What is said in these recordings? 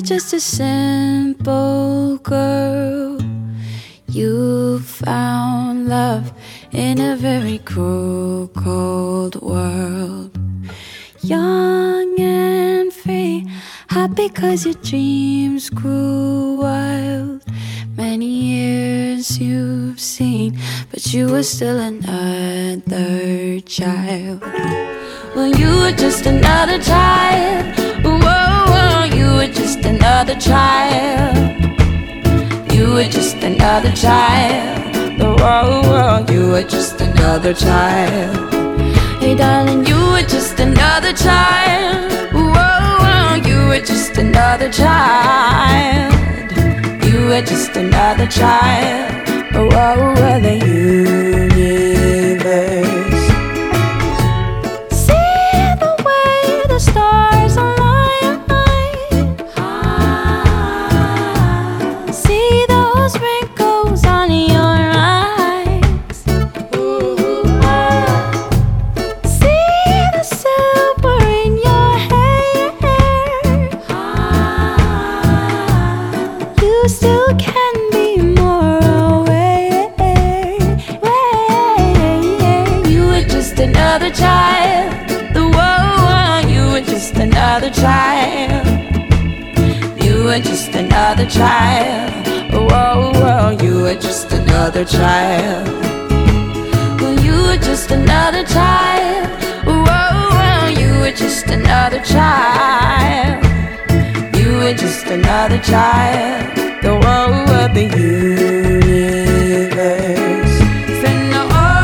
just a simple girl. You found love in a very cruel, cold world. Young and free, happy 'cause your dreams grew wild. Many years you've seen, but you were still another child. Well, you were just another child. Whoa, you were just another child. You were just another child. Whoa, you were just another child. Hey darling, you were just another child. Whoa, you were just another child. You were just another child. Whoa, the universe. See the way the stars align. See those wrinkles on your eyes. See the silver in your hair. You still can be more aware. You were just another child. Whoa, you were just another child. You were just another child. Whoa, you were just another child. Well, you were just another child. Whoa, you were just another child. You were just another child. Whoa, the universe. Say no.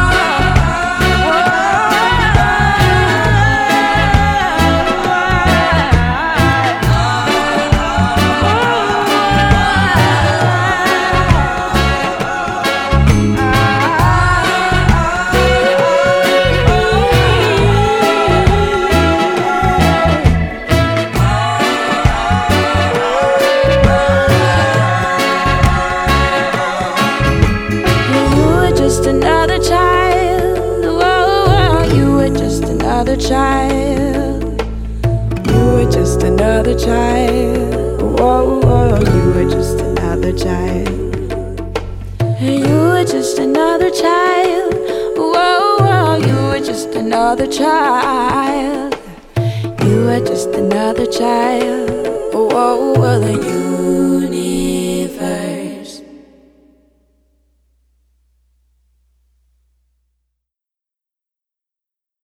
Just another child. Whoa, you were just another child. You were just another child. Whoa, you were just another child. You were just another child. Whoa, you were just another child. You were just another child. Whoa, the